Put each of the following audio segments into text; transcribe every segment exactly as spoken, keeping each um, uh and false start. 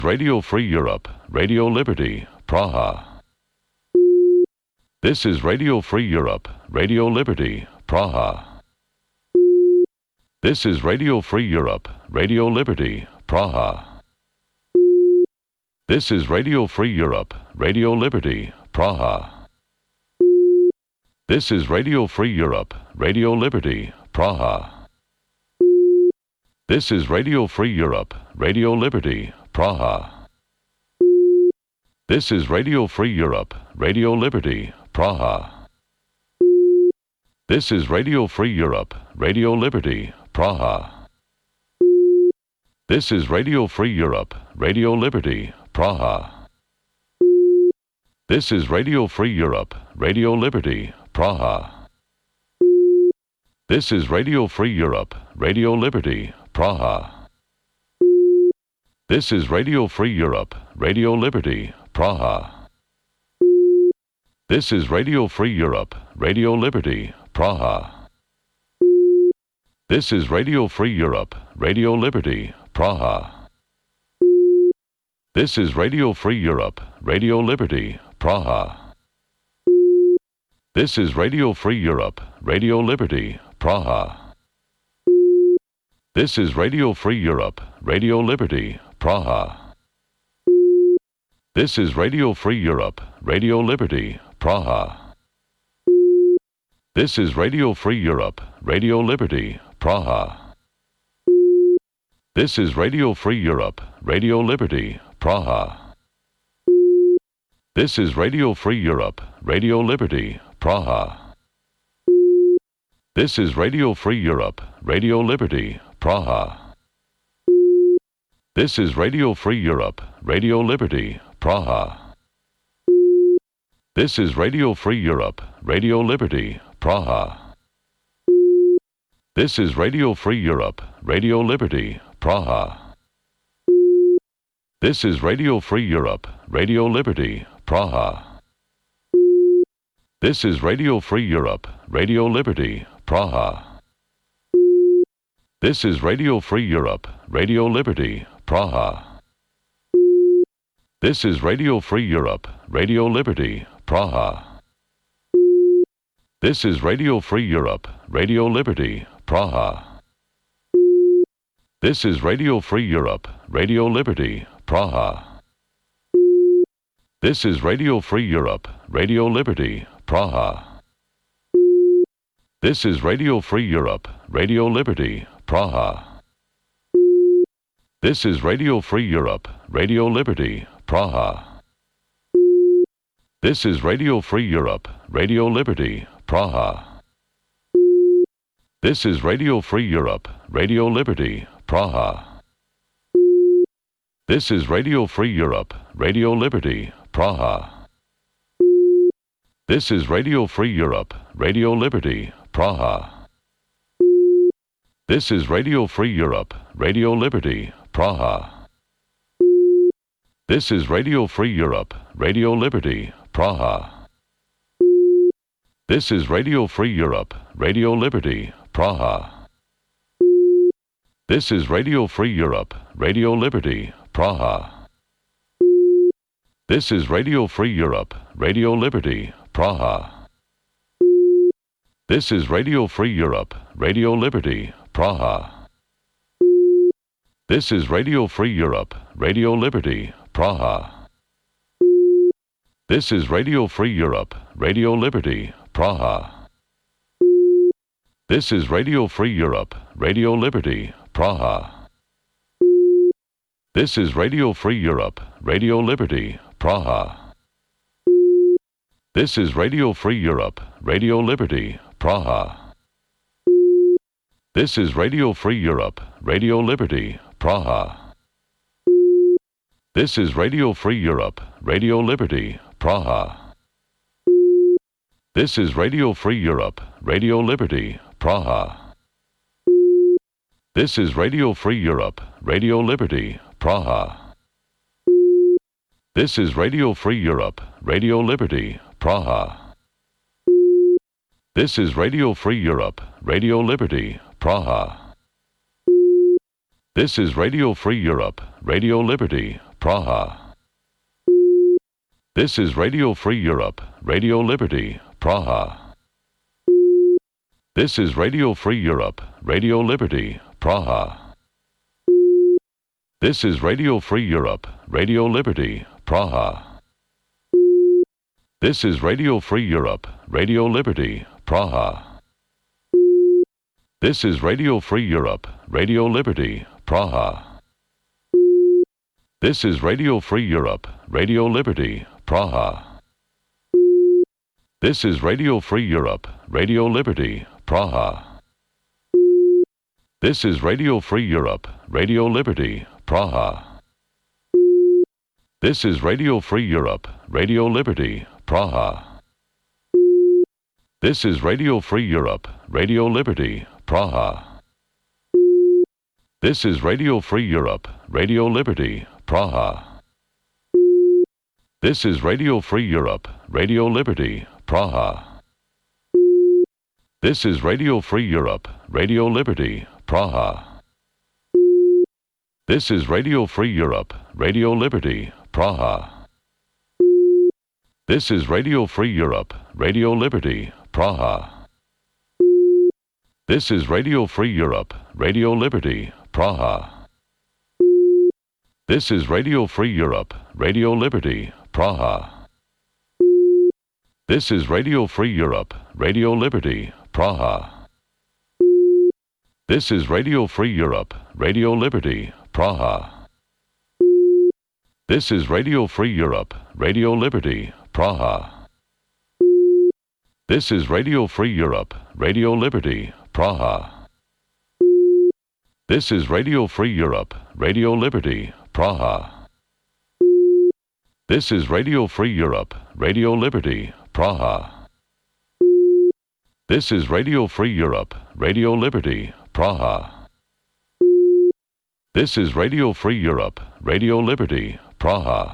Radio Free Europe, Radio Liberty, Praha. This is Radio Free Europe, Radio Liberty, Praha. This is Radio Free Europe, Radio Liberty, Praha. This is Radio Free Europe, Radio Liberty, Praha. This is Radio Free Europe, Radio Liberty, Praha. This is Radio Free Europe, Radio Liberty, Praha. This is Radio Free Europe, Radio Liberty, Praha. This is Radio Free Europe, Radio Liberty, Praha. This is Radio Free Europe, Radio Liberty, Praha. This is Radio Free Europe, Radio Liberty, Praha. This is Radio Free Europe, Radio Liberty, Praha. This is Radio Free Europe, Radio Liberty, Praha. This is Radio Free Europe, Radio Liberty, Praha. This is Radio Free Europe, Radio Liberty, Praha. This is Radio Free Europe, Radio Liberty, Praha. This is Radio Free Europe, Radio Liberty, Praha. This is Radio Free Europe, Radio Liberty, Praha. This is Radio Free Europe, Radio Liberty, Praha. This is Radio Free Europe, Radio Liberty, Praha. This is Radio Free Europe, Radio Liberty, Praha. This is Radio Free Europe, Radio Liberty, Praha. This is Radio Free Europe, Radio Liberty, Praha. This is Radio Free Europe, Radio Liberty, Praha. This is Radio Free Europe, Radio Liberty, Praha. This is Radio Free Europe, Radio Liberty, Praha. This is Radio Free Europe, Radio Liberty, Praha. This is Radio Free Europe, Radio Liberty, Praha. This is Radio Free Europe, Radio Liberty, Praha. This is Radio Free Europe, Radio Liberty, Praha. This is Radio Free Europe, Radio Liberty, Praha. This is Radio Free Europe, Radio Liberty, Praha. This is Radio Free Europe, Radio Liberty, Praha. This is Radio Free Europe, Radio Liberty, Praha. This is Radio Free Europe, Radio Liberty, Praha. This is Radio Free Europe, Radio Liberty, Praha. This is Radio Free Europe, Radio Liberty, Praha. This is Radio Free Europe, Radio Liberty, Praha. This is Radio Free Europe, Radio Liberty, Praha. This is Radio Free Europe, Radio Liberty, Praha. This is Radio Free Europe, Radio Liberty, Praha. This is Radio Free Europe, Radio Liberty, Praha. This is Radio Free Europe, Radio Liberty, Praha. This is Radio Free Europe, Radio Liberty, Praha. This is Radio Free Europe, Radio Liberty, Praha. This is Radio Free Europe, Radio Liberty, Praha. This is Radio Free Europe, Radio Liberty, Praha. This is Radio Free Europe, Radio Liberty, Praha. This is Radio Free Europe, Radio Liberty, Praha. This is Radio Free Europe, Radio Liberty, Praha. This is Radio Free Europe, Radio Liberty, Praha. This is Radio Free Europe, Radio Liberty, Praha. This is Radio Free Europe, Radio Liberty, Praha. This is Radio Free Europe, Radio Liberty, Praha. This is Radio Free Europe, Radio Liberty, Praha. This is Radio Free Europe, Radio Liberty, Praha. This is Radio Free Europe, Radio Liberty, Praha. This is Radio Free Europe, Radio Liberty, Praha. This is Radio Free Europe, Radio Liberty, Praha. This is Radio Free Europe, Radio Liberty, Praha. This is Radio Free Europe, Radio Liberty, Praha. This is Radio Free Europe, Radio Liberty, Praha. This is Radio Free Europe, Radio Liberty, Praha. This is Radio Free Europe, Radio Liberty, Praha. This is Radio Free Europe, Radio Liberty, Praha. This is Radio Free Europe, Radio Liberty, Praha. This is Radio Free Europe, Radio Liberty, Praha. This is Radio Free Europe, Radio Liberty, Praha. This is Radio Free Europe, Radio Liberty, Praha. This is Radio Free Europe, Radio Liberty, Praha. This is Radio Free Europe, Radio Liberty, Praha. This is Radio Free Europe, Radio Liberty, Praha. This is Radio Free Europe, Radio Liberty, Praha. This is Radio Free Europe, Radio Liberty, Praha. This is Radio Free Europe, Radio Liberty, Praha. This is Radio Free Europe, Radio Liberty, Praha. This is Radio Free Europe, Radio Liberty, Praha. This is Radio Free Europe, Radio Liberty, Praha. This is Radio Free Europe, Radio Liberty, Praha. This is Radio Free Europe, Radio Liberty, Praha. This is Radio Free Europe, Radio Liberty, Praha. This is Radio Free Europe, Radio Liberty, Praha.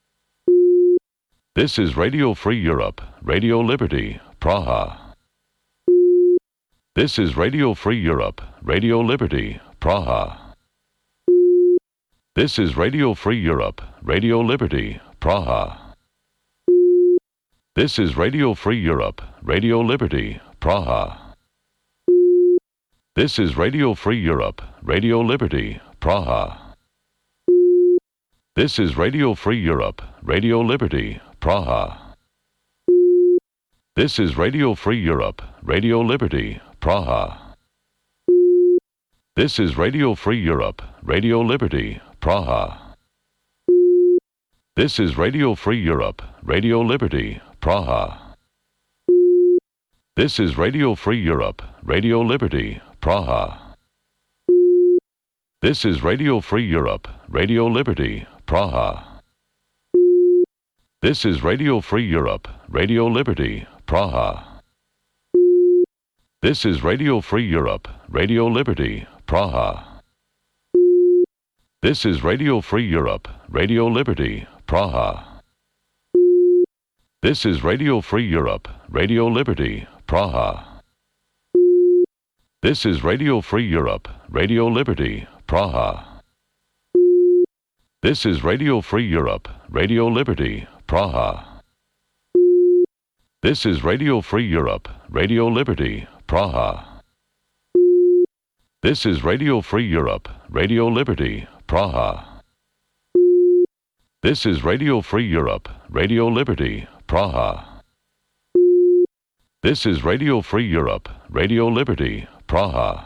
This is Radio Free Europe, Radio Liberty, Praha. This is Radio Free Europe, Radio Liberty, Praha. This is Radio Free Europe, Radio Liberty, Praha. This is Radio Free Europe, Radio Liberty, Praha. This is Radio Free Europe, Radio Liberty, Praha. This is Radio Free Europe, Radio Liberty, Praha. This is Radio Free Europe, Radio Liberty, Praha. This is Radio Free Europe, Radio Liberty, Praha. This is Radio Free Europe, Radio Liberty, Praha. This is Radio Free Europe, Radio Liberty, Praha. This is Radio Free Europe, Radio Liberty, Praha. This is Radio Free Europe, Radio Liberty, Praha. This is Radio Free Europe, Radio Liberty, Praha. This is Radio Free Europe, Radio Liberty, Praha. This is Radio Free Europe, Radio Liberty, Praha. This is Radio Free Europe, Radio Liberty, Praha. This is Radio Free Europe, Radio Liberty, Praha. This is Radio Free Europe, Radio Liberty, Praha. This is Radio Free Europe, Radio Liberty, Praha. This is Radio Free Europe, Radio Liberty, Praha. This is Radio Free Europe, Radio Liberty, Praha.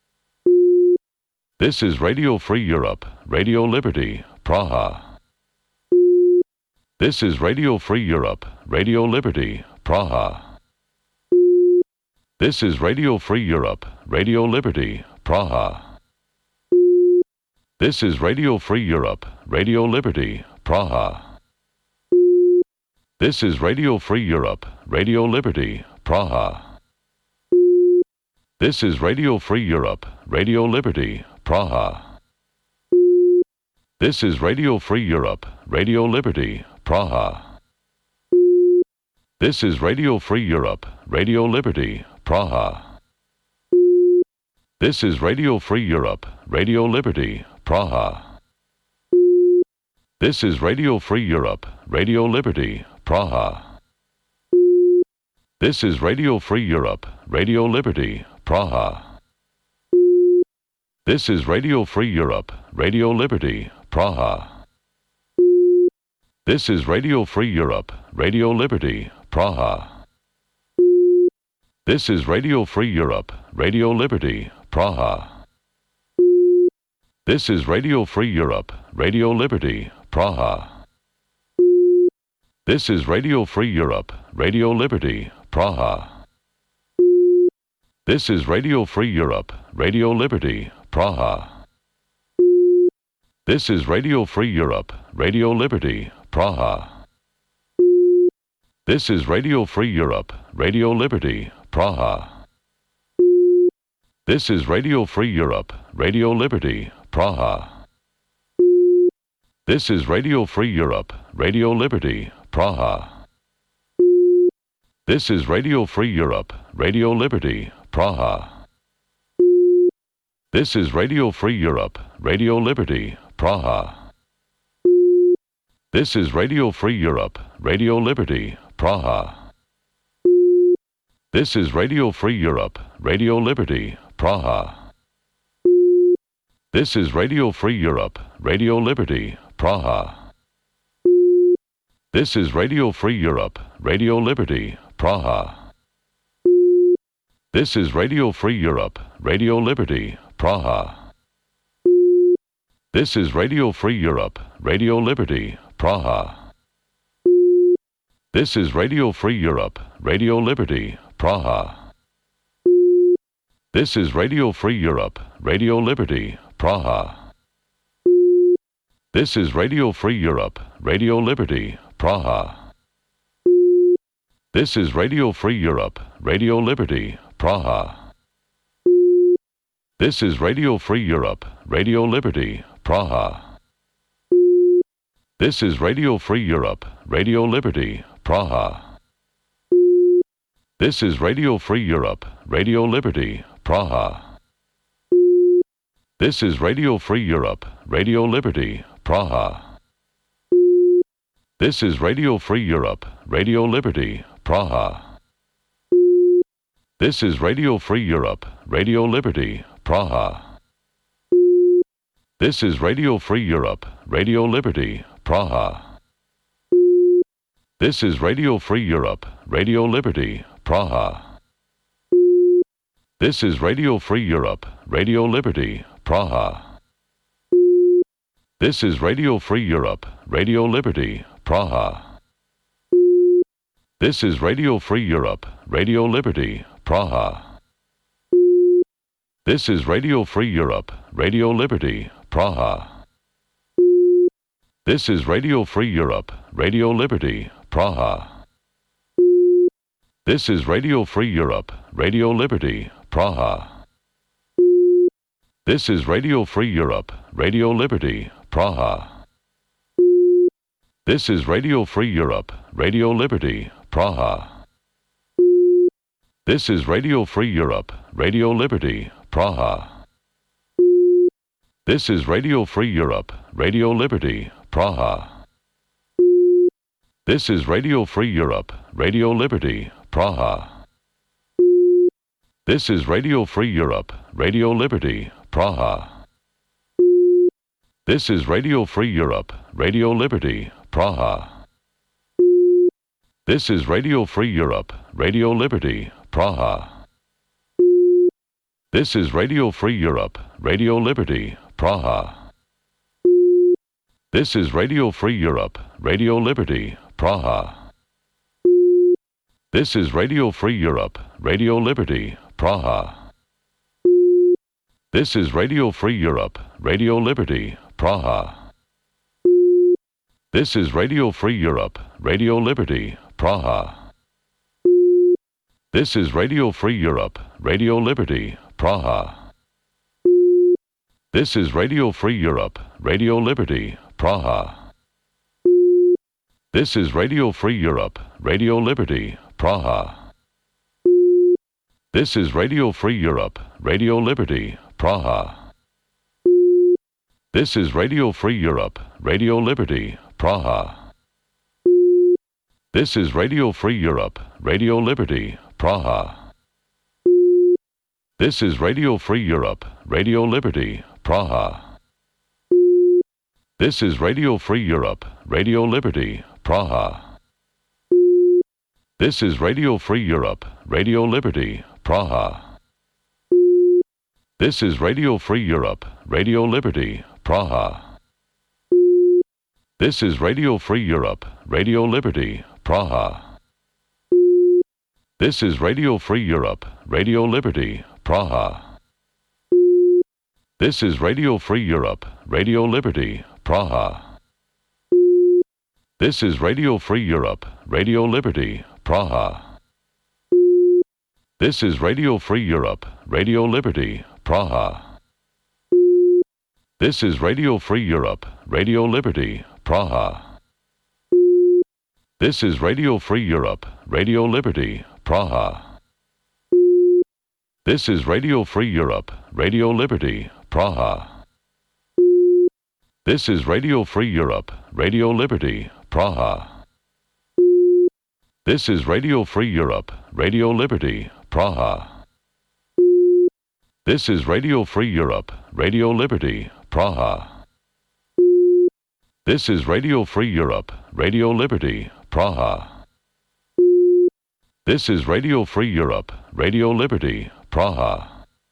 This is Radio Free Europe, Radio Liberty, Praha. This is Radio Free Europe, Radio Liberty, Praha. This is Radio Free Europe, Radio Liberty, Praha. This is Radio Free Europe, Radio Liberty, Praha. This is Radio Free Europe, Radio Liberty, Praha. This is Radio Free Europe, Radio Liberty, Praha. This is Radio Free Europe, Radio Liberty, Praha. This is Radio Free Europe, Radio Liberty, Praha. This is Radio Free Europe, Radio Liberty, Praha. This is Radio Free Europe, Radio Liberty, Praha. This is Radio Free Europe, Radio Liberty, Praha. This is Radio Free Europe, Radio Liberty, Praha. This is Radio Free Europe, Radio Liberty, Praha. This is Radio Free Europe, Radio Liberty, Praha. This is Radio Free Europe, Radio Liberty, Praha. This is Radio Free Europe, Radio Liberty, Praha. This is Radio Free Europe, Radio Liberty, Praha. This is Radio Free Europe, Radio Liberty, Praha. This is Radio Free Europe, Radio Liberty, Praha. This is Radio Free Europe, Radio Liberty, Praha. This is Radio Free Europe, Radio Liberty, Praha. This is Radio Free Europe, Radio Liberty, Praha. This is Radio Free Europe, Radio Liberty, Praha. This is Radio Free Europe, Radio Liberty, Praha. This is Radio Free Europe, Radio Liberty, Praha. This is Radio Free Europe, Radio Liberty, Praha. This is Radio Free Europe, Radio Liberty, Praha. This is Radio Free Europe, Radio Liberty, Praha. This is Radio Free Europe, Radio Liberty, Praha. This is Radio Free Europe, Radio Liberty, Praha. This is Radio Free Europe, Radio Liberty, Praha. This is Radio Free Europe, Radio Liberty, Praha. This is Radio Free Europe, Radio Liberty, Praha. This is Radio Free Europe, Radio Liberty, Praha. This is Radio Free Europe, Radio Liberty, Praha. This is Radio Free Europe, Radio Liberty, Praha. This is Radio Free Europe, Radio Liberty, Praha. This is Radio Free Europe, Radio Liberty, Praha. This is Radio Free Europe, Radio Liberty, Praha. This is Radio Free Europe, Radio Liberty, Praha. This is Radio Free Europe, Radio Liberty, Praha. This is Radio Free Europe, Radio Liberty, Praha. This is Radio Free Europe, Radio Liberty, Praha. This is Radio Free Europe, Radio Liberty, Praha. This is Radio Free Europe, Radio Liberty, Praha. This is Radio Free Europe, Radio Liberty, Praha. This is Radio Free Europe, Radio Liberty, Praha. This is Radio Free Europe, Radio Liberty, Praha. This is Radio Free Europe, Radio Liberty, Praha. This is Radio Free Europe, Radio Liberty, Praha. This is Radio Free Europe, Radio Liberty, Praha. This is Radio Free Europe, Radio Liberty, Praha. This is Radio Free Europe, Radio Liberty, Praha. This is Radio Free Europe, Radio Liberty, Praha. This is Radio Free Europe, Radio Liberty, Praha. This is Radio Free Europe, Radio Liberty, Praha. This is Radio Free Europe, Radio Liberty, Praha. This is Radio Free Europe, Radio Liberty, Praha. This is Radio Free Europe, Radio Liberty, Praha. This is Radio Free Europe, Radio Liberty, Praha. This is Radio Free Europe, Radio Liberty, Praha. This is Radio Free Europe, Radio Liberty, Praha. This is Radio Free Europe, Radio Liberty, Praha. This is Radio Free Europe, Radio Liberty, Praha. This is Radio Free Europe, Radio Liberty, Praha. This is Radio Free Europe, Radio Liberty, Praha. This is Radio Free Europe, Radio Liberty, Praha. This is Radio Free Europe, Radio Liberty, Praha. This is Radio Free Europe, Radio Liberty, Praha. This is Radio Free Europe, Radio Liberty, Praha. This is Radio Free Europe, Radio Liberty, Praha. This is Radio Free Europe, Radio Liberty, Praha. This is Radio Free Europe, Radio Liberty, Praha. This is Radio Free Europe, Radio Liberty, Praha. This is Radio Free Europe, Radio Liberty, Praha. This is Radio Free Europe, Radio Liberty, Praha. This is Radio Free Europe, Radio Liberty, Praha. This is Radio Free Europe, Radio Liberty, Praha. This is Radio Free Europe, Radio Liberty, Praha. This is Radio Free Europe, Radio Liberty, Praha. This is Radio Free Europe, Radio Liberty, Praha. This is Radio Free Europe, Radio Liberty, Praha. This is Radio Free Europe, Radio Liberty, Praha.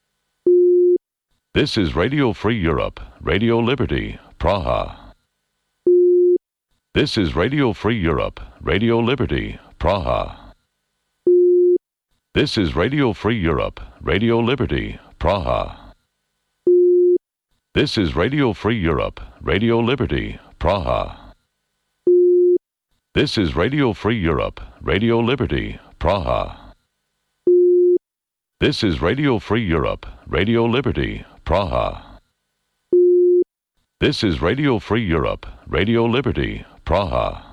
This is Radio Free Europe, Radio Liberty, Praha. This is Radio Free Europe, Radio Liberty, Praha. This is Radio Free Europe, Radio Liberty, Praha. This is Radio Free Europe, Radio Liberty, Praha. This is Radio Free Europe, Radio Liberty, Praha. This is Radio Free Europe, Radio Liberty, Praha. This is Radio Free Europe, Radio Liberty, Praha.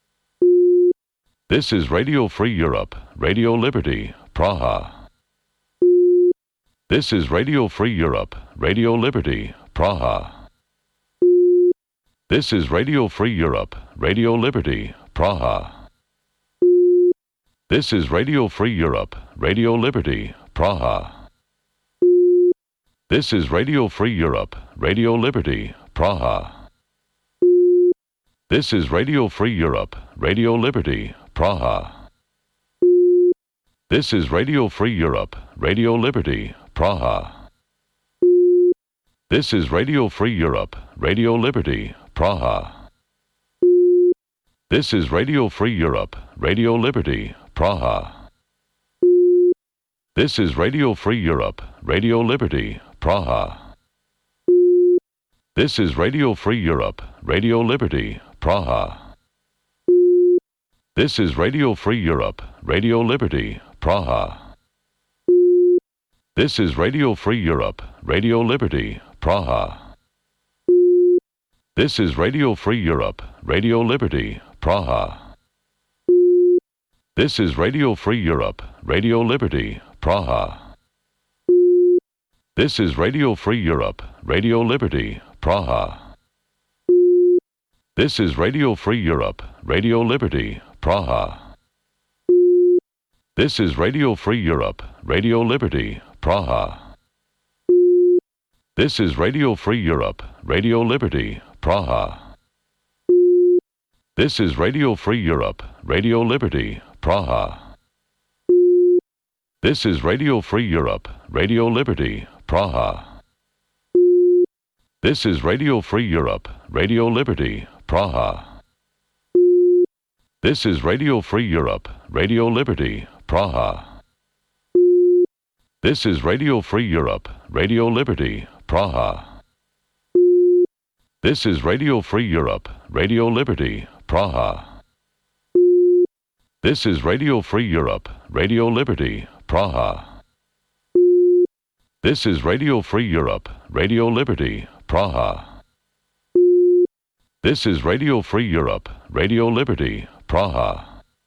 This is Radio Free Europe, Radio Liberty, Praha. This is Radio Free Europe, Radio Liberty, Praha. This is Radio Free Europe, Radio Liberty, Praha. This is Radio Free Europe, Radio Liberty, Praha. This is Radio Free Europe, Radio Liberty, Praha. This is Radio Free Europe, Radio Liberty, Praha. This is Radio Free Europe, Radio Liberty, Praha. This is Radio Free Europe, Radio Liberty, Praha. This is Radio Free Europe, Radio Liberty, Praha. This is Radio Free Europe, Radio Liberty, Praha. This is Radio Free Europe, Radio Liberty, Praha. This is Radio Free Europe, Radio Liberty, Praha. This is Radio Free Europe, Radio Liberty, Praha. This is Radio Free Europe, Radio Liberty, Praha. This is Radio Free Europe, Radio Liberty, Praha. This is Radio Free Europe, Radio Liberty, Praha. This is Radio Free Europe, Radio Liberty, Praha. This is Radio Free Europe, Radio Liberty, Praha. This is Radio Free Europe, Radio Liberty, Praha. This is Radio Free Europe, Radio Liberty, Praha. This is Radio Free Europe, Radio Liberty, Praha. This is Radio Free Europe, Radio Liberty, Praha. This is Radio Free Europe, Radio Liberty, Praha. This is Radio Free Europe, Radio Liberty, Praha. This is Radio Free Europe, Radio Liberty, Praha. This is Radio Free Europe, Radio Liberty, Praha. This is Radio Free Europe, Radio Liberty, Praha. This is Radio Free Europe, Radio Liberty, Praha.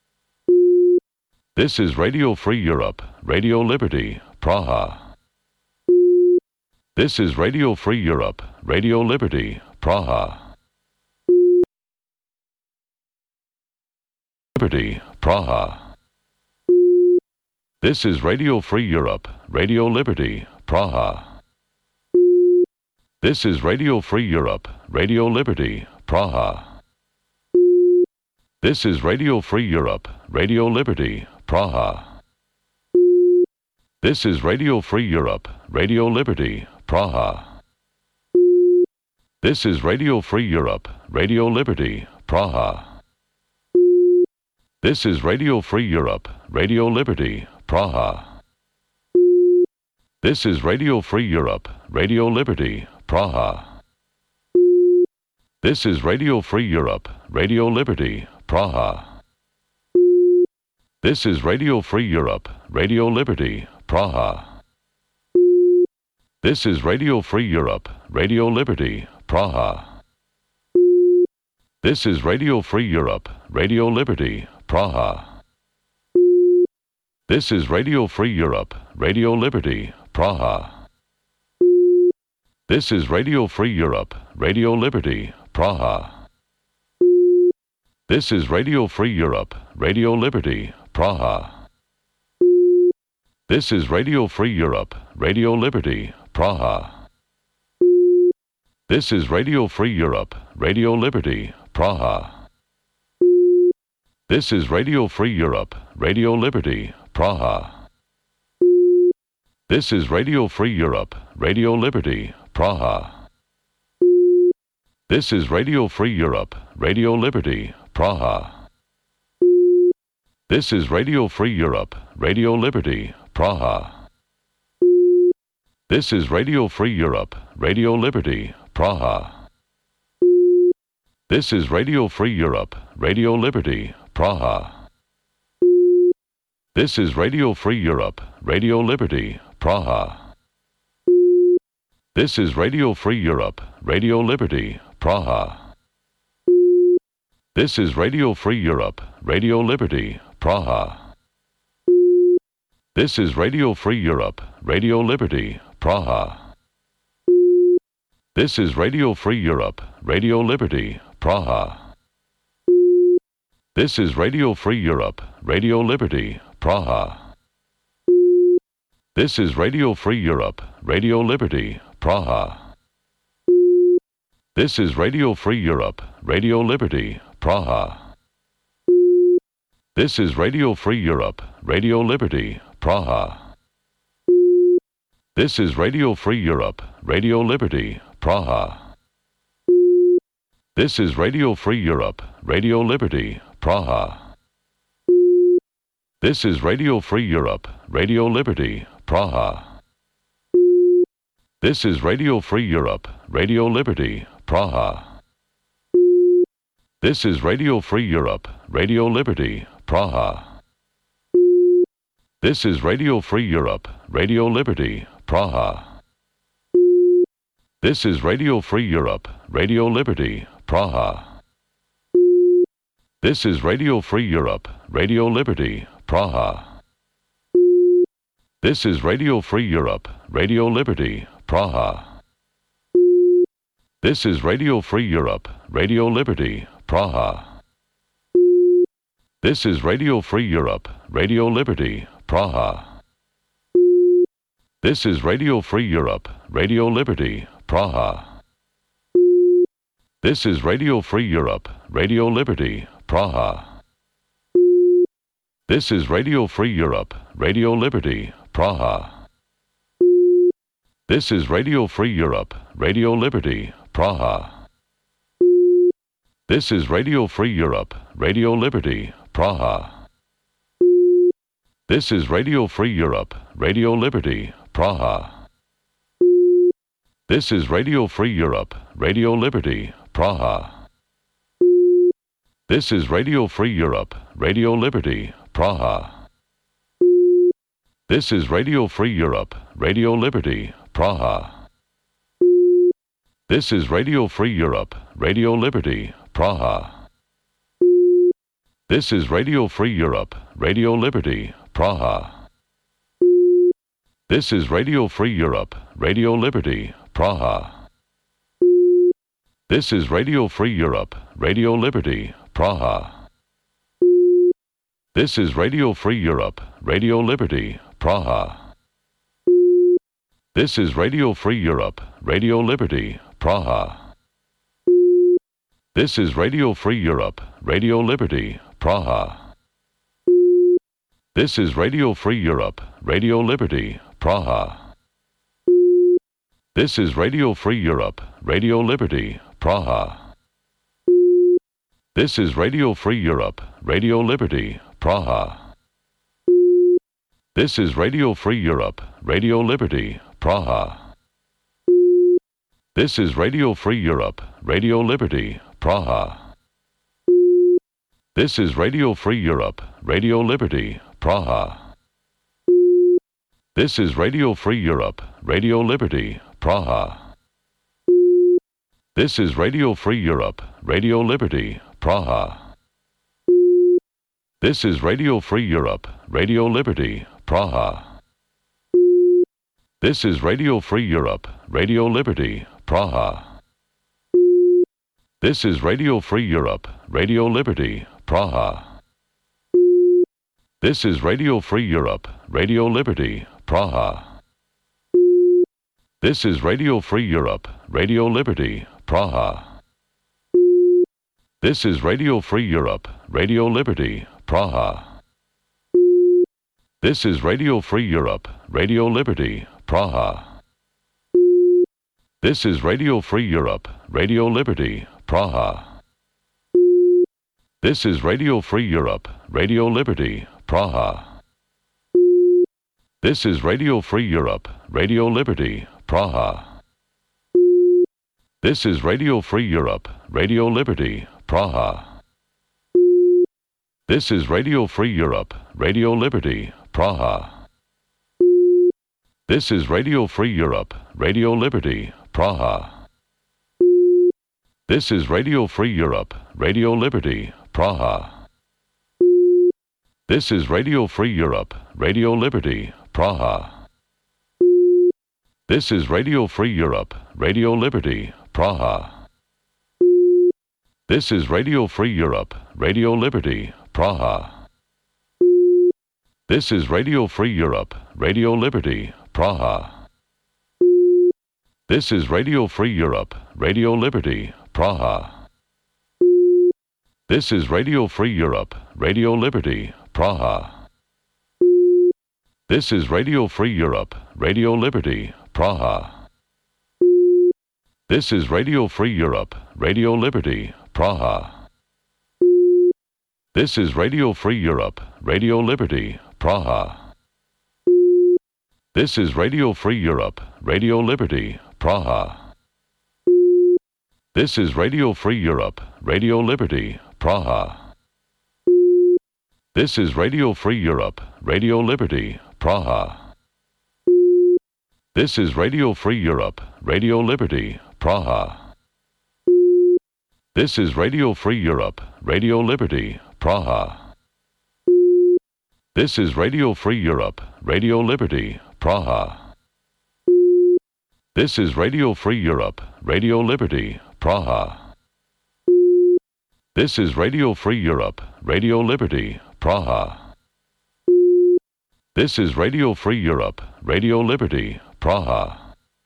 This is Radio Free Europe, Radio Liberty, Praha. This is Radio Free Europe, Radio Liberty, Praha. Liberty, Praha. This is Radio Free Europe, Radio Liberty, Praha. This is Radio Free Europe, Radio Liberty, Praha. This is Radio Free Europe, Radio Liberty, Praha. This is Radio Free Europe, Radio Liberty, Praha. This is Radio Free Europe, Radio Liberty, Praha. This is Radio Free Europe, Radio Liberty, Praha. This is Radio Free Europe, Radio Liberty, Praha. This is Radio Free Europe, Radio Liberty, Praha. This is Radio Free Europe, Radio Liberty, Praha. This is Radio Free Europe, Radio Liberty, Praha. This is Radio Free Europe, Radio Liberty, Praha. This is Radio Free Europe, Radio Liberty, Praha. This is Radio Free Europe, Radio Liberty, Praha. This is Radio Free Europe, Radio Liberty, Praha. This is Radio Free Europe, Radio Liberty, Praha. This is Radio Free Europe, Radio Liberty, Praha. This is Radio Free Europe, Radio Liberty, Praha. This is Radio Free Europe, Radio Liberty, Praha. This is Radio Free Europe, Radio Liberty, Praha. This is Radio Free Europe, Radio Liberty, Praha. This is Radio Free Europe, Radio Liberty, Praha. This is Radio Free Europe, Radio Liberty, Praha. This is Radio Free Europe, Radio Liberty, Praha. This is Radio Free Europe, Radio Liberty, Praha. This is Radio Free Europe, Radio Liberty, Praha. This is Radio Free Europe, Radio Liberty, Praha. This is Radio Free Europe, Radio Liberty, Praha. This is Radio Free Europe, Radio Liberty, Praha. This is Radio Free Europe, Radio Liberty, Praha. This is Radio Free Europe, Radio Liberty, Praha. This is Radio Free Europe, Radio Liberty, Praha. This is Radio Free Europe, Radio Liberty, Praha. This is Radio Free Europe, Radio Liberty, Praha. This is Radio Free Europe, Radio Liberty, Praha. This is Radio Free Europe, Radio Liberty, Praha. This is Radio Free Europe, Radio Liberty, Praha. This is Radio Free Europe, Radio Liberty, Praha. This is Radio Free Europe, Radio Liberty, Praha. This is Radio Free Europe, Radio Liberty, Praha. This is Radio Free Europe, Radio Liberty, Praha. This is Radio Free Europe, Radio Liberty, Praha. This is Radio Free Europe, Radio Liberty, Praha. This is Radio Free Europe, Radio Liberty, Praha. This is Radio Free Europe, Radio Liberty, Praha. This is Radio Free Europe, Radio Liberty, Praha. This is Radio Free Europe, Radio Liberty, Praha. This is Radio Free Europe, Radio Liberty, Praha. This is Radio Free Europe, Radio Liberty, Praha. This is Radio Free Europe, Radio Liberty, Praha. This is Radio Free Europe, Radio Liberty, Praha. This is Radio Free Europe, Radio Liberty, Praha. This is Radio Free Europe, Radio Liberty, Praha. This is Radio Free Europe, Radio Liberty, Praha. This is Radio Free Europe, Radio Liberty, Praha. This is Radio Free Europe, Radio Liberty, Praha. This is Radio Free Europe, Radio Liberty, Praha. This is Radio Free Europe, Radio Liberty, Praha. This is Radio Free Europe, Radio Liberty, Praha. This is Radio Free Europe, Radio Liberty, Praha. This is Radio Free Europe, Radio Liberty, Praha. This is Radio Free Europe, Radio Liberty, Praha. This is Radio Free Europe, Radio Liberty, Praha. This is Radio Free Europe, Radio Liberty, Praha. This is Radio Free Europe, Radio Liberty, Praha. This is Radio Free Europe, Radio Liberty, Praha. This is Radio Free Europe, Radio Liberty, Praha. This is Radio Free Europe, Radio Liberty, Praha. This is Radio Free Europe, Radio Liberty, Praha. This is Radio Free Europe, Radio Liberty, Praha. This is Radio Free Europe, Radio Liberty, Praha. This is Radio Free Europe, Radio Liberty, Praha. This is Radio Free Europe, Radio Liberty, Praha. This is Radio Free Europe, Radio Liberty, Praha. This is Radio Free Europe, Radio Liberty, Praha. This is Radio Free Europe, Radio Liberty, Praha. This is Radio Free Europe, Radio Liberty, Praha. This is Radio Free Europe, Radio Liberty, Praha. This is Radio Free Europe, Radio Liberty, Praha. This is Radio Free Europe, Radio Liberty, Praha. This is Radio Free Europe, Radio Liberty, Praha. This is Radio Free Europe, Radio Liberty, Praha. This is Radio Free Europe, Radio Liberty, Praha. This is Radio Free Europe, Radio Liberty, Praha. This is Radio Free Europe, Radio Liberty, Praha. This is Radio Free Europe, Radio Liberty, Praha. This is Radio Free Europe, Radio Liberty, Praha. This is Radio Free Europe, Radio Liberty, Praha. This is Radio Free Europe, Radio Liberty, Praha. This is Radio Free Europe, Radio Liberty, Praha. This is Radio Free Europe, Radio Liberty, Praha. This is Radio Free Europe, Radio Liberty, Praha. This is Radio Free Europe, Radio Liberty, Praha. This is Radio Free Europe, Radio Liberty, Praha. This is Radio Free Europe, Radio Liberty, Praha. This is Radio Free Europe, Radio Liberty, Praha. This is Radio Free Europe, Radio Liberty, Praha. This is Radio Free Europe, Radio Liberty, Praha. This is Radio Free Europe, Radio Liberty, Praha.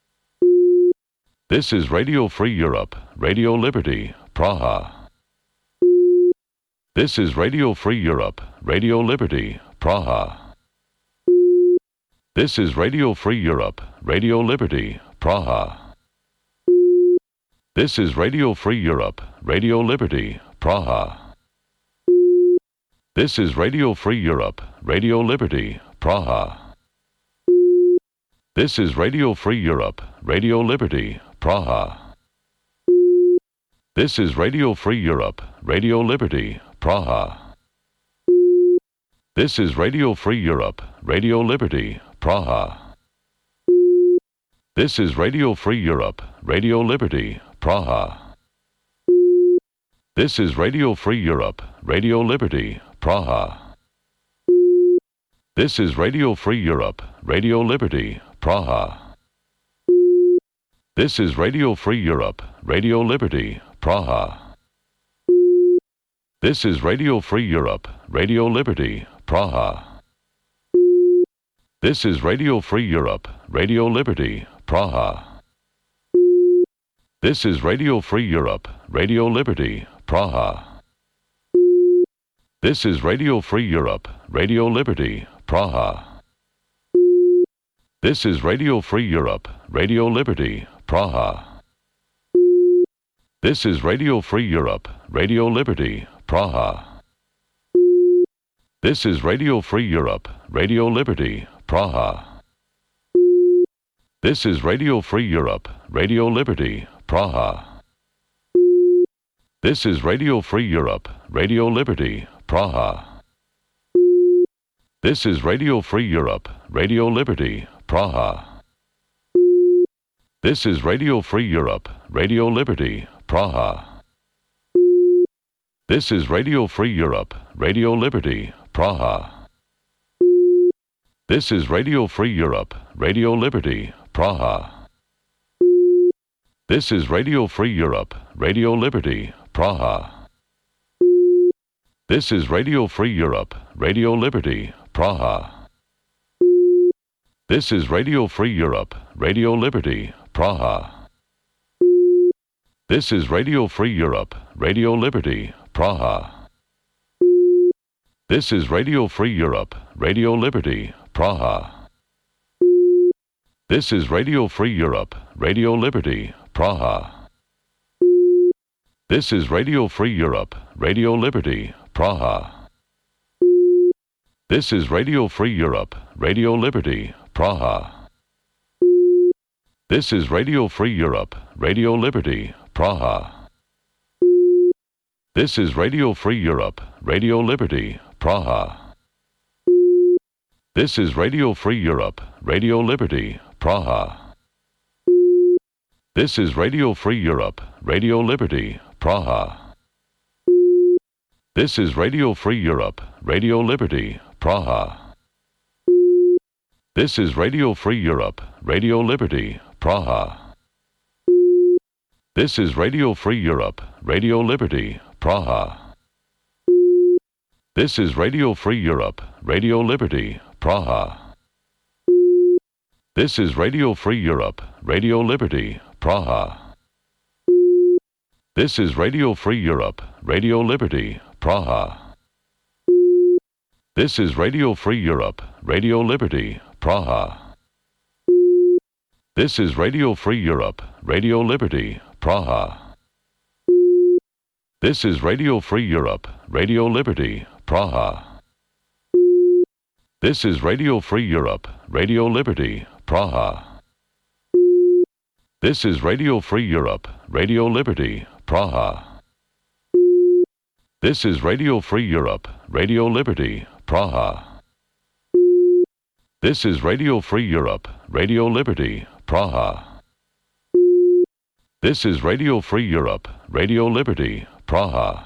This is Radio Free Europe, Radio Liberty, Praha. This is Radio Free Europe, Radio Liberty, Praha. This is Radio Free Europe, Radio Liberty, Praha. This is Radio Free Europe, Radio Liberty, Praha. This is Radio Free Europe, Radio Liberty, Praha. This is Radio Free Europe, Radio Liberty, Praha. This is Radio Free Europe, Radio Liberty, Praha. This is Radio Free Europe, Radio Liberty, Praha. This is Radio Free Europe, Radio Liberty, Praha. This is Radio Free Europe, Radio Liberty, Praha. This is Radio Free Europe, Radio Liberty, Praha. This is Radio Free Europe, Radio Liberty, Praha. This is Radio Free Europe, Radio Liberty, Praha. This is Radio Free Europe, Radio Liberty, Praha. This is Radio Free Europe, Radio Liberty, Praha. This is Radio Free Europe, Radio Liberty, Praha. This is Radio Free Europe, Radio Liberty, Praha. This is Radio Free Europe, Radio Liberty, Praha. This is Radio Free Europe, Radio Liberty, Praha. This is Radio Free Europe, Radio Liberty, Praha. This is Radio Free Europe, Radio Liberty, Praha. This is Radio Free Europe, Radio Liberty, Praha. This is Radio Free Europe, Radio Liberty, Praha. This is Radio Free Europe, Radio Liberty, Praha. This is Radio Free Europe, Radio Liberty, Praha. This is Radio Free Europe, Radio Liberty, Praha. This is Radio Free Europe, Radio Liberty, Praha. This is Radio Free Europe, Radio Liberty, Praha. This is Radio Free Europe, Radio Liberty, Praha. This is Radio Free Europe, Radio Liberty, Praha. This is Radio Free Europe, Radio Liberty, Praha. This is Radio Free Europe, Radio Liberty, Praha. This is Radio Free Europe, Radio Liberty, Praha. This is Radio Free Europe, Radio Liberty, Praha. This is Radio Free Europe, Radio Liberty, Praha. This is Radio Free Europe, Radio Liberty, Praha. This is Radio Free Europe, Radio Liberty, Praha. This is Radio Free Europe, Radio Liberty, Praha. This is Radio Free Europe, Radio Liberty, Praha. This is Radio Free Europe, Radio Liberty, Praha. This is Radio Free Europe, Radio Liberty, Praha. This is Radio Free Europe, Radio Liberty, Praha. This is Radio Free Europe, Radio Liberty, Praha. This is Radio Free Europe, Radio Liberty, Praha. This is Radio Free Europe, Radio Liberty, Praha. This is Radio Free Europe, Radio Liberty, Praha. This is Radio Free Europe, Radio Liberty, Praha. This is Radio Free Europe, Radio Liberty, Praha. This is Radio Free Europe, Radio Liberty, Praha. This is Radio Free Europe, Radio Liberty, Praha. This is Radio Free Europe, Radio Liberty, Praha.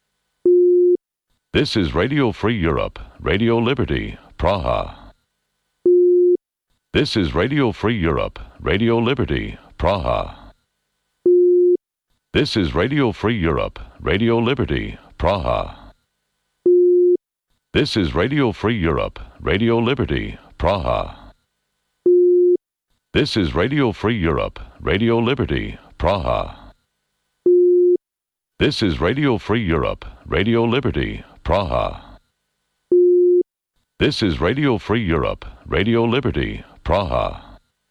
This is Radio Free Europe, Radio Liberty, Praha. This is Radio Free Europe, Radio Liberty, Praha. This is Radio Free Europe, Radio Liberty, Praha. This is Radio Free Europe, Radio Liberty, Praha. This is Radio Free Europe, Radio Liberty, Praha. This is Radio Free Europe, Radio Liberty, Praha. This is Radio Free Europe, Radio Liberty, Praha.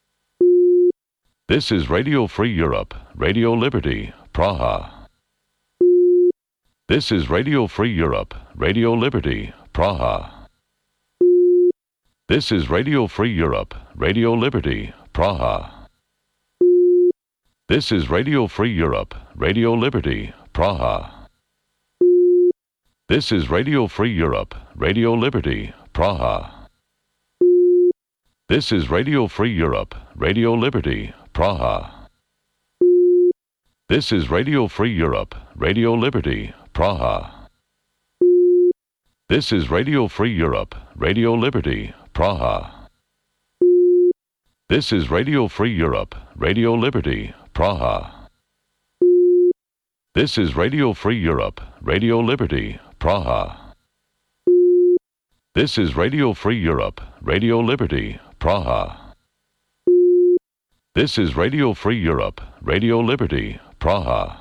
This is Radio Free Europe, Radio Liberty, Praha. This is Radio Free Europe, Radio Liberty, Praha. This is Radio Free Europe, Radio Liberty, Praha. This is Radio Free Europe, Radio Liberty, Praha. This is Radio Free Europe, Radio Liberty, Praha. This is Radio Free Europe, Radio Liberty, Praha. This is Radio Free Europe, Radio Liberty, Praha. This is Radio Free Europe, Radio Liberty, Praha. This is Radio Free Europe, Radio Liberty, Praha. This is Radio Free Europe, Radio Liberty, Praha. This is Radio Free Europe, Radio Liberty, Praha. This is Radio Free Europe, Radio Liberty, Praha.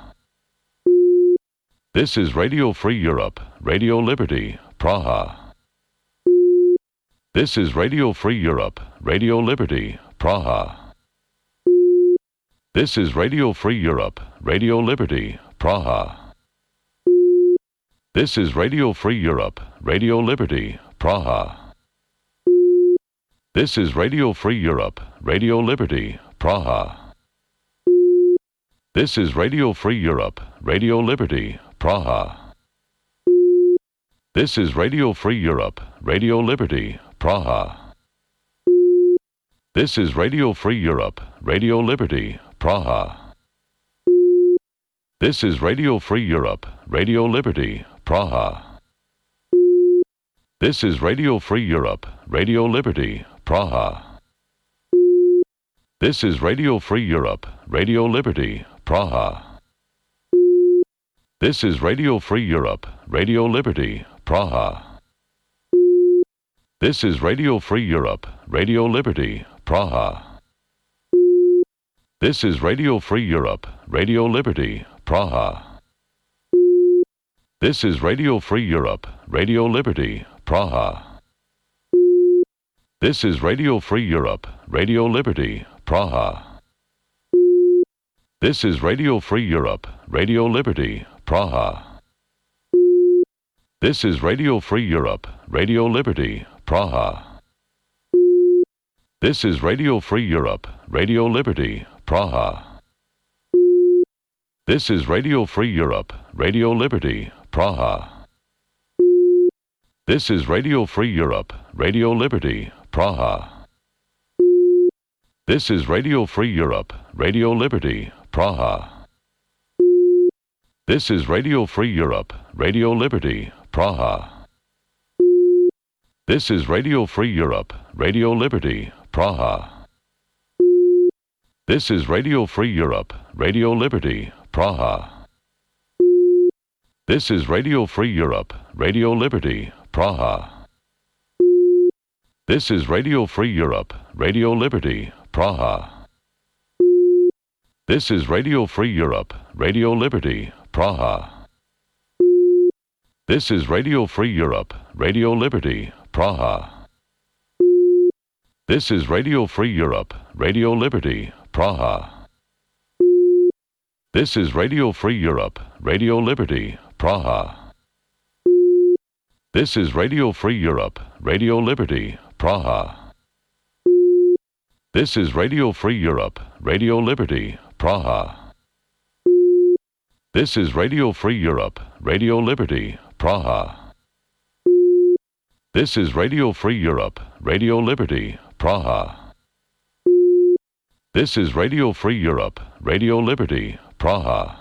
This is Radio Free Europe, Radio Liberty, Praha. This is Radio Free Europe, Radio Liberty, Praha. This is Radio Free Europe, Radio Liberty, Praha. This is Radio Free Europe, Radio Liberty, Praha. This is Radio Free Europe, Radio Liberty, Praha. This is Radio Free Europe, Radio Liberty, Praha. This is Radio Free Europe, Radio Liberty, Praha. This is Radio Free Europe, Radio Liberty, Praha. This is Radio Free Europe, Radio Liberty, Praha. This is Radio Free Europe, Radio Liberty, Praha. This is Radio Free Europe, Radio Liberty, Praha. This is Radio Free Europe, Radio Liberty, Praha. This is Radio Free Europe, Radio Liberty, Praha. This is Radio Free Europe, Radio Liberty, Praha. This is Radio Free Europe, Radio Liberty, Praha. This is Radio Free Europe, Radio Liberty, Praha. This is Radio Free Europe, Radio Liberty, Praha. This is Radio Free Europe, Radio Liberty, Praha. This is Radio Free Europe, Radio Liberty, Praha. This is Radio Free Europe, Radio Liberty, Praha. This is Radio Free Europe, Radio Liberty, Praha. This is Radio Free Europe, Radio Liberty, Praha. This is Radio Free Europe, Radio Liberty, Praha. This is Radio Free Europe, Radio Liberty, Praha. This is Radio Free Europe, Radio Liberty, Praha. This is Radio Free Europe, Radio Liberty, Praha. This is Radio Free Europe, Radio Liberty, Praha. This is Radio Free Europe, Radio Liberty, Praha. This is Radio Free Europe, Radio Liberty, Praha. This is Radio Free Europe, Radio Liberty, Praha. This is Radio Free Europe, Radio Liberty, Praha. This is Radio Free Europe, Radio Liberty, Praha. This is Radio Free Europe, Radio Liberty, Praha. This is Radio Free Europe, Radio Liberty, Praha. This is Radio Free Europe, Radio Liberty, Praha. This is Radio Free Europe, Radio Liberty, Praha.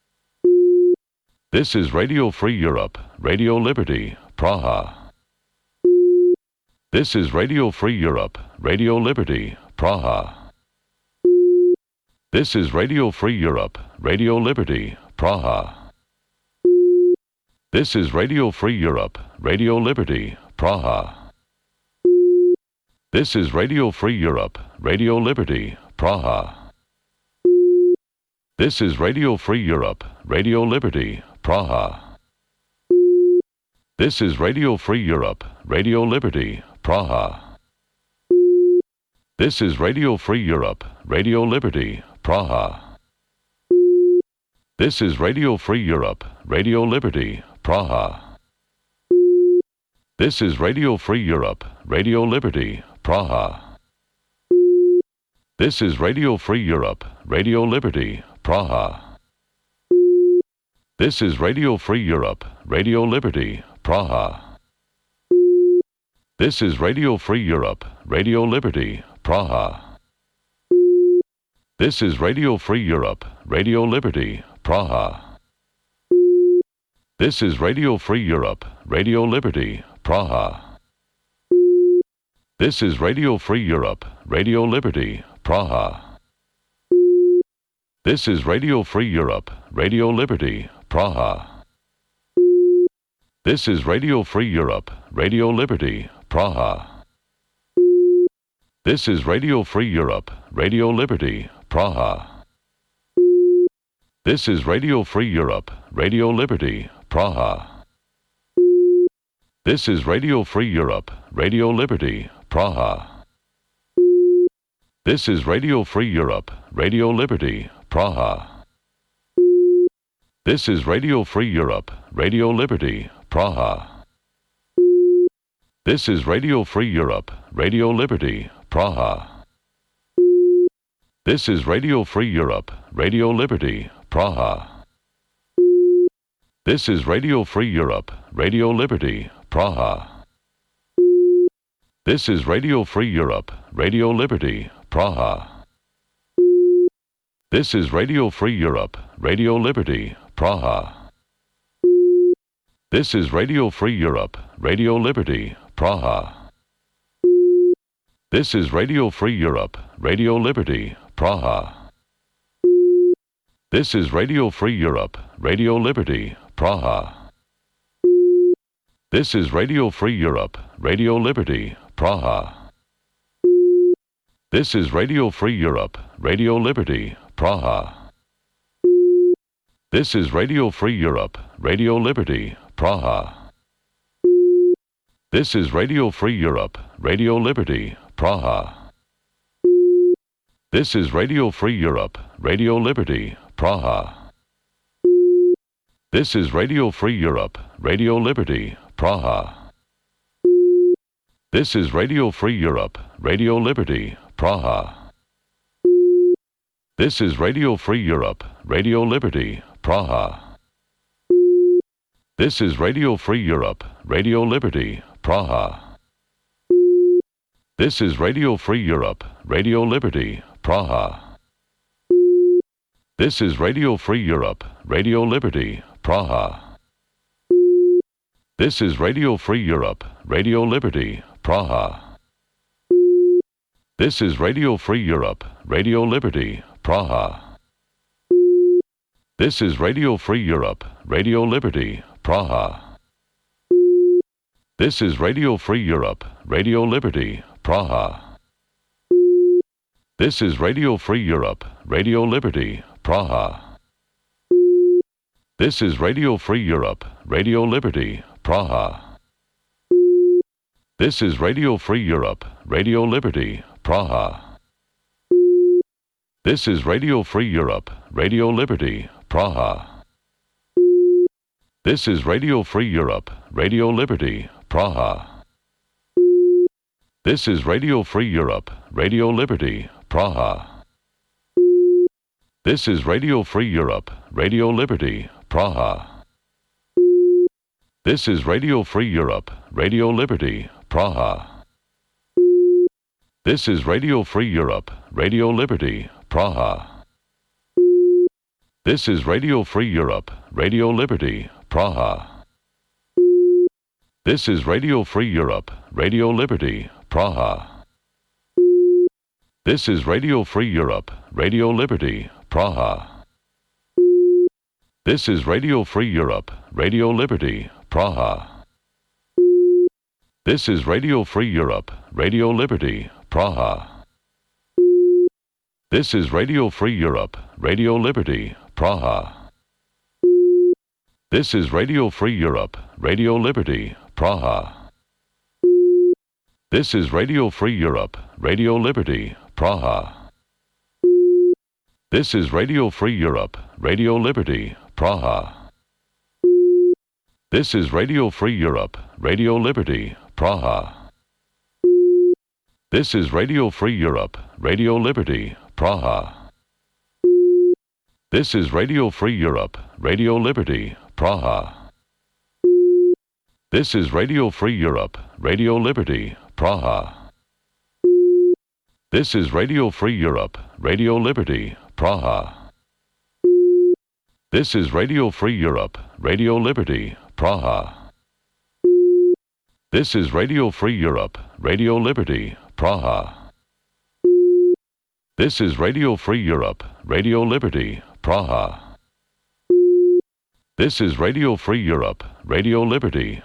This is Radio Free Europe, Radio Liberty, Praha. This is Radio Free Europe, Radio Liberty, Praha. This is Radio Free Europe, Radio Liberty, Praha. This is Radio Free Europe, Radio Liberty, Praha. This is Radio Free Europe, Radio Liberty, Praha. This is Radio Free Europe, Radio Liberty, Praha. This is Radio Free Europe, Radio Liberty, Praha. This is Radio Free Europe, Radio Liberty, Praha. This is Radio Free Europe, Radio Liberty, Praha. This is Radio Free Europe, Radio Liberty, Praha. This is Radio Free Europe, Radio Liberty, Praha. This is Radio Free Europe, Radio Liberty, Praha. This is Radio Free Europe, Radio Liberty, Praha. This is Radio Free Europe, Radio Liberty, Praha. This is Radio Free Europe, Radio Liberty, Praha. This is Radio Free Europe, Radio Liberty, Praha. This is Radio Free Europe, Radio Liberty, Praha. This is Radio Free Europe, Radio Liberty, Praha. This is Radio Free Europe, Radio Liberty, Praha. This is Radio Free Europe, Radio Liberty, Praha. This is Radio Free Europe, Radio Liberty, Praha. This is Radio Free Europe, Radio Liberty, Praha. This is Radio Free Europe, Radio Liberty, Praha. This is Radio Free Europe, Radio Liberty, Praha. This is Radio Free Europe, Radio Liberty, Praha. This is Radio Free Europe, Radio Liberty, Praha. This is Radio Free Europe, Radio Liberty, Praha. This is Radio Free Europe, Radio Liberty, Praha. This is Radio Free Europe, Radio Liberty, Praha. This is Radio Free Europe, Radio Liberty, Praha. This is Radio Free Europe, Radio Liberty, Praha. This is Radio Free Europe, Radio Liberty, Praha. This is Radio Free Europe, Radio Liberty, Praha. This is Radio Free Europe, Radio Liberty, Praha. This is Radio Free Europe, Radio Liberty, Praha. This is Radio Free Europe, Radio Liberty, Praha. This is Radio Free Europe, Radio Liberty, Praha. This is Radio Free Europe, Radio Liberty, Praha. This is Radio Free Europe, Radio Liberty, Praha. This is Radio Free Europe, Radio Liberty, Praha. This is Radio Free Europe, Radio Liberty, Praha. This is Radio Free Europe, Radio Liberty, Praha. This is Radio Free Europe, Radio Liberty, Praha. This is Radio Free Europe, Radio Liberty, Praha. This is Radio Free Europe, Radio Liberty, Praha. This is Radio Free Europe, Radio Liberty, Praha. This is Radio Free Europe, Radio Liberty, Praha. This is Radio Free Europe, Radio Liberty, Praha. This is Radio Free Europe, Radio Liberty, Praha. This is Radio Free Europe, Radio Liberty, Praha. This is Radio Free Europe, Radio Liberty, Praha. This is Radio Free Europe, Radio Liberty, Praha. This is Radio Free Europe, Radio Liberty, Praha. This is Radio Free Europe, Radio Liberty, Praha. This is Radio Free Europe, Radio Liberty, Praha. This is Radio Free Europe, Radio Liberty, Praha. This is Radio Free Europe, Radio Liberty, Praha. This is Radio Free Europe, Radio Liberty, Praha. This is Radio Free Europe, Radio Liberty, Praha. This is Radio Free Europe, Radio Liberty, Praha. This is Radio Free Europe, Radio Liberty, Praha. This is Radio Free Europe, Radio Liberty, Praha. This is Radio Free Europe, Radio Liberty, Praha. This is Radio Free Europe, Radio Liberty, Praha. This is Radio Free Europe, Radio Liberty, Praha. This is Radio Free Europe, Radio Liberty, Praha. This is Radio Free Europe, Radio Liberty, Praha. This is Radio Free Europe, Radio Liberty, Praha. This is Radio Free Europe, Radio Liberty, Praha. This is Radio Free Europe, Radio Liberty, Praha. This is Radio Free Europe, Radio Liberty, Praha. This is Radio Free Europe, Radio Liberty, Praha. This is Radio Free Europe, Radio Liberty,